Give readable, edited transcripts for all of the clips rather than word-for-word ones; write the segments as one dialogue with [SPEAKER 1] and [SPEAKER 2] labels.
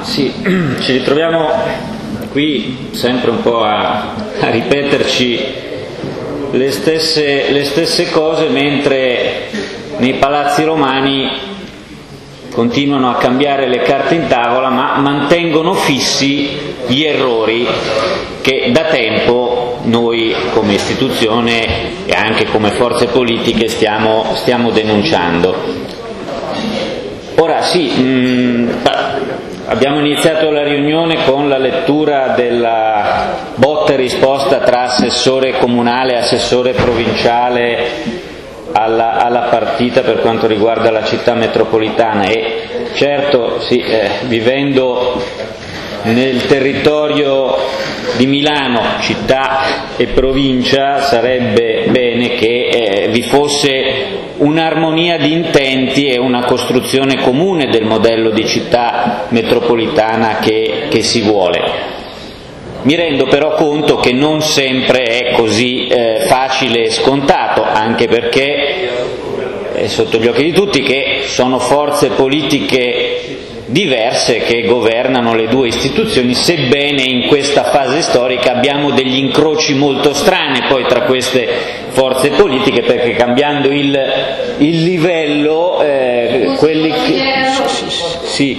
[SPEAKER 1] Sì, ci ritroviamo qui sempre un po' a ripeterci le stesse cose, mentre nei palazzi romani continuano a cambiare le carte in tavola, ma mantengono fissi gli errori che da tempo noi come istituzione e anche come forze politiche stiamo denunciando. Ora sì, abbiamo iniziato la riunione con la lettura della botta e risposta tra assessore comunale e assessore provinciale alla partita per quanto riguarda la città metropolitana, e certo sì, vivendo nel territorio di Milano, città e provincia, sarebbe bene che vi fosse un'armonia di intenti e una costruzione comune del modello di città metropolitana che si vuole. Mi rendo però conto che non sempre è così facile e scontato, anche perché è sotto gli occhi di tutti che sono forze politiche diverse che governano le due istituzioni, sebbene in questa fase storica abbiamo degli incroci molto strani poi tra queste forze politiche, perché cambiando il livello quelli che... Sì.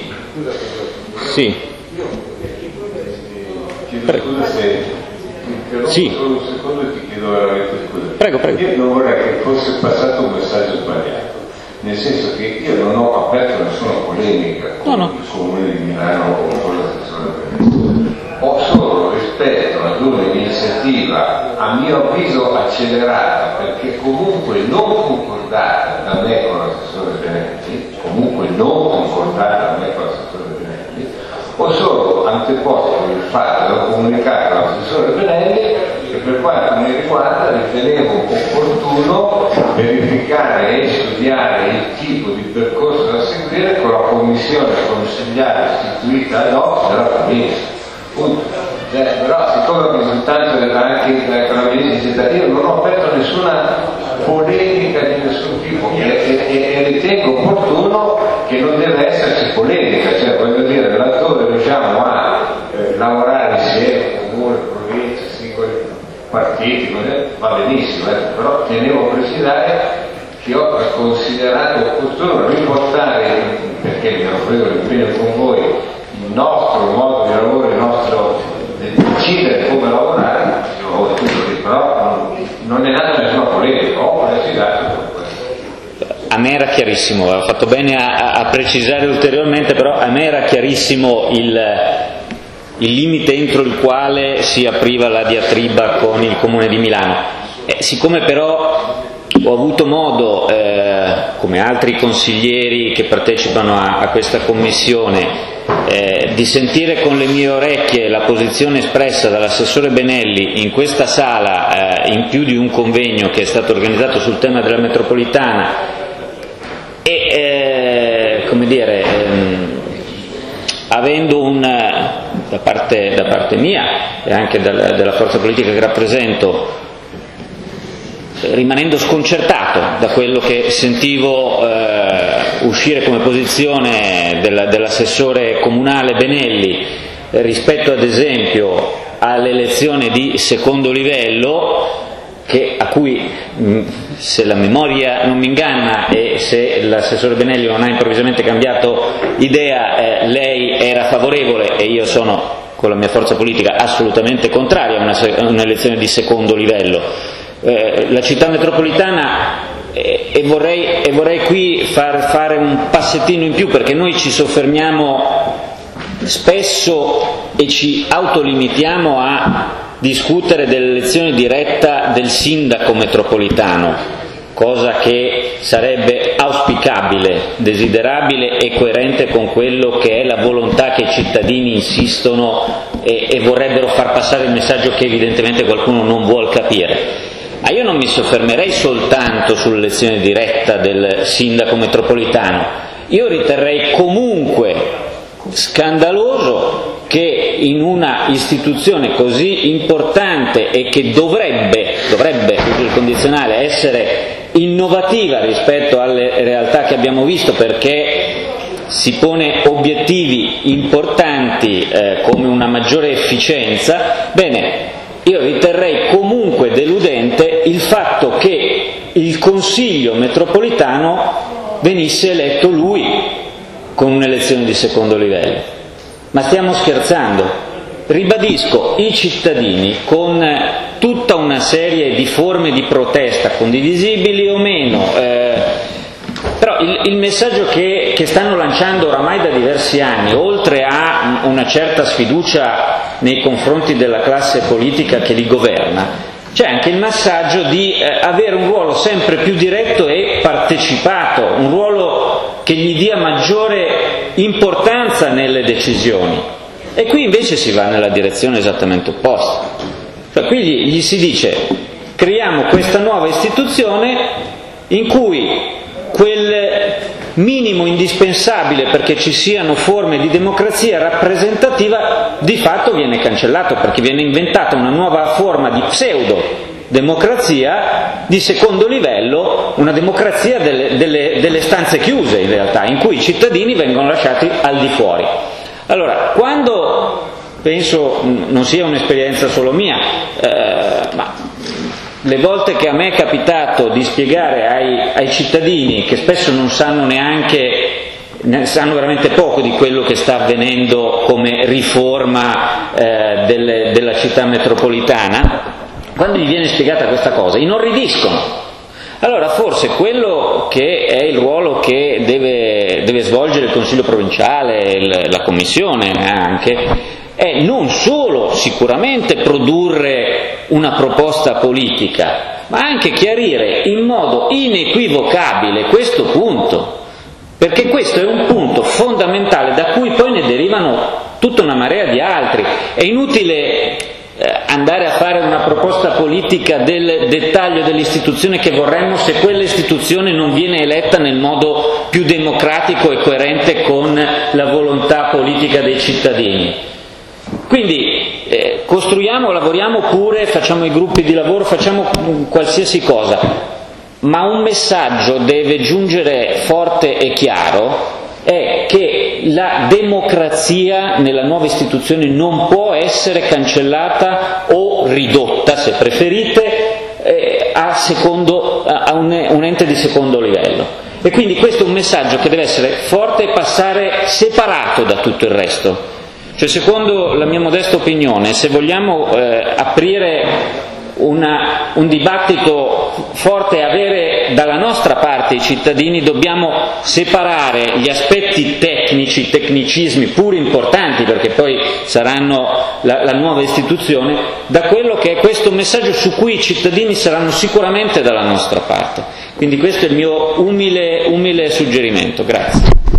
[SPEAKER 2] Prego.
[SPEAKER 1] Sì.
[SPEAKER 2] Solo un secondo e ti chiedo veramente scusa.
[SPEAKER 1] Prego.
[SPEAKER 2] Io non vorrei che fosse passato un messaggio sbagliato, nel senso che io non ho aperto nessuna polemica con il Comune di Milano o con l'assessore Venezia. Ho solo rispetto ad un'iniziativa a mio avviso accelerata, perché comunque non concordata da me con l'assessore Venezia, ho solo anteposto il fatto da comunicare all'assessore Benelli che per quanto mi riguarda ritenevo opportuno verificare e studiare il tipo di percorso da seguire con la commissione consigliare istituita ad hoc della famiglia. Però siccome il risultato era anche con la ministra, io non ho aperto nessuna polemica di nessun tipo e ritengo opportuno che non deve esserci polemica, cioè voglio dire, laddove riusciamo a lavorare insieme, comune, provincia, singoli partiti, va benissimo, però tenevo a precisare che ho considerato opportuno riportare, perché mi hanno preso l'impegno con voi, il nostro modo di lavoro, il nostro decidere come lavorare, però non è nata nessuna polemica, ho precisato per questo.
[SPEAKER 1] A me era chiarissimo, ha fatto bene a precisare ulteriormente, però a me era chiarissimo il limite entro il quale si apriva la diatriba con il Comune di Milano. Siccome però ho avuto modo, come altri consiglieri che partecipano a questa commissione, di sentire con le mie orecchie la posizione espressa dall'assessore Benelli in questa sala in più di un convegno che è stato organizzato sul tema della metropolitana, e come dire, avendo da parte mia e anche della forza politica che rappresento, rimanendo sconcertato da quello che sentivo uscire come posizione dell'assessore comunale Benelli rispetto ad esempio all'elezione di secondo livello, a cui, se la memoria non mi inganna e se l'assessore Benelli non ha improvvisamente cambiato idea, lei era favorevole e io sono con la mia forza politica assolutamente contraria a un'elezione di secondo livello. La città metropolitana, e vorrei qui fare un passettino in più, perché noi ci soffermiamo spesso e ci autolimitiamo a discutere dell'elezione diretta del sindaco metropolitano, cosa che sarebbe auspicabile, desiderabile e coerente con quello che è la volontà che i cittadini insistono e vorrebbero far passare il messaggio che evidentemente qualcuno non vuol capire. Ma io non mi soffermerei soltanto sull'elezione diretta del sindaco metropolitano, io riterrei comunque scandaloso che in una istituzione così importante e che dovrebbe, uso il condizionale, essere innovativa rispetto alle realtà che abbiamo visto, perché si pone obiettivi importanti come una maggiore efficienza, bene, io riterrei comunque deludente il fatto che il Consiglio metropolitano venisse eletto lui con un'elezione di secondo livello. Ma stiamo scherzando? Ribadisco, i cittadini, con tutta una serie di forme di protesta, condivisibili o meno, però il messaggio che stanno lanciando oramai da diversi anni, oltre a una certa sfiducia nei confronti della classe politica che li governa, c'è anche il messaggio di avere un ruolo sempre più diretto e partecipato, un ruolo che gli dia maggiore importanza nelle decisioni. E qui invece si va nella direzione esattamente opposta. Cioè, qui gli si dice: creiamo questa nuova istituzione in cui quel minimo indispensabile perché ci siano forme di democrazia rappresentativa di fatto viene cancellato, perché viene inventata una nuova forma di pseudo-democrazia di secondo livello, una democrazia delle stanze chiuse in realtà, in cui i cittadini vengono lasciati al di fuori. Allora, quando, penso non sia un'esperienza solo mia, ma le volte che a me è capitato di spiegare ai cittadini, che spesso non sanno sanno veramente poco di quello che sta avvenendo come riforma della città metropolitana, quando gli viene spiegata questa cosa, inorridiscono. Allora forse quello che è il ruolo che deve svolgere il Consiglio provinciale, la Commissione anche, è non solo sicuramente produrre una proposta politica, ma anche chiarire in modo inequivocabile questo punto, perché questo è un punto fondamentale da cui poi ne derivano tutta una marea di altri. È inutile andare a fare una proposta politica del dettaglio dell'istituzione che vorremmo se quell'istituzione non viene eletta nel modo più democratico e coerente con la volontà politica dei cittadini. Quindi costruiamo, lavoriamo pure, facciamo i gruppi di lavoro, facciamo qualsiasi cosa, ma un messaggio deve giungere forte e chiaro, è che la democrazia nella nuova istituzione non può essere cancellata o ridotta, se preferite, a un ente di secondo livello. E quindi questo è un messaggio che deve essere forte e passare separato da tutto il resto. Cioè, secondo la mia modesta opinione, se vogliamo aprire un dibattito forte e avere dalla nostra parte i cittadini, dobbiamo separare gli aspetti tecnici, tecnicismi pur importanti perché poi saranno la nuova istituzione, da quello che è questo messaggio su cui i cittadini saranno sicuramente dalla nostra parte. Quindi questo è il mio umile suggerimento. Grazie.